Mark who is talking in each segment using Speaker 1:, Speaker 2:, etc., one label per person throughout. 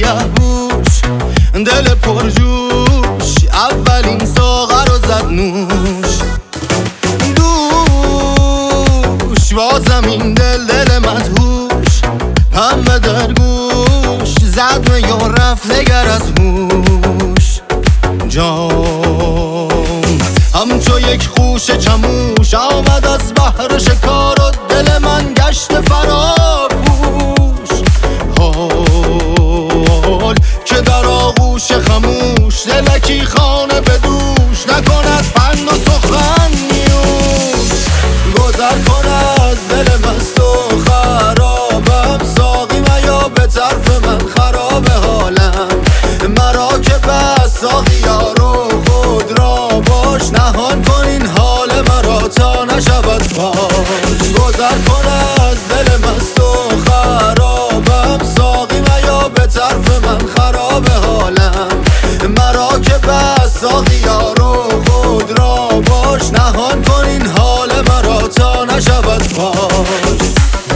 Speaker 1: سیاه بوش دل پرجوش اولین ساغر رو زد نوش. دوش بازم این دل مدهوش پنبه در گوش زد و یا رفت نگر از هوش. جام همچو یک خوش چموش آمد از بحر شکار و دل من گشت فراموش. حال که در آغوش خموش دلکی خانه به دوش نکند پند و سخن نیوش. گذر کن از دل مست و خرابم ساقی میا به طرف من خراب حالم. مرا که بس ساقی یارو خود را باش نهان کن این حال مرا تا نشود فاش. گذر کن از دل مست و خرابم ساقی میا به طرف من خراب حالم. مرا که بس ساقی یارو خود را باش نهان کن این حال مرا تا نشود فاش.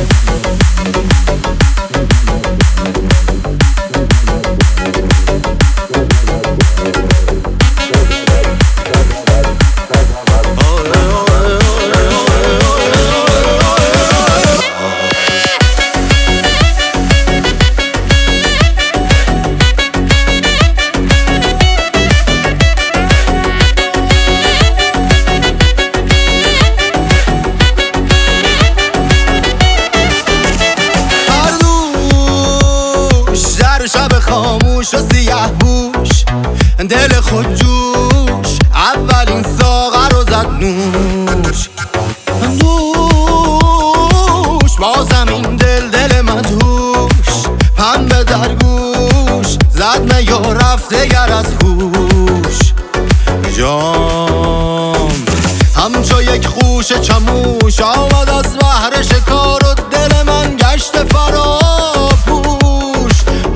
Speaker 1: شب خاموش و سیاه بوش دل خود جوش اولین ساغر رو زد نوش. دوش بازم این دل مدهوش پنبه در گوش زد می و رفت دگر از هوش. جام همچو یک خوش چموش آمد از بحر شکار و دل من گشت فراموش.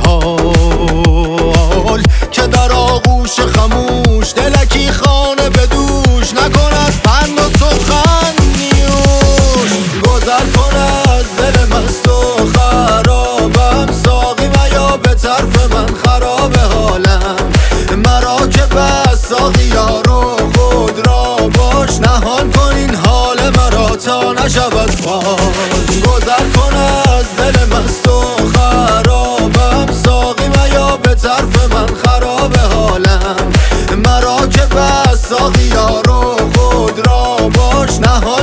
Speaker 1: حال که در آغوش خموش دلکی خانه به دوش نکند پند و سخن نیوش. گذر کن از دل مست و خرابم ساقی میا به طرف من خراب حالم. مرا که بس ساقی یارو خود را باش نهان کن این حال مرا تا نشود فاش. گذر کن از دل مست و خرابم ساقی میا به طرف من خراب حالم. مرا که بس ساقی یارو خود را باش نهان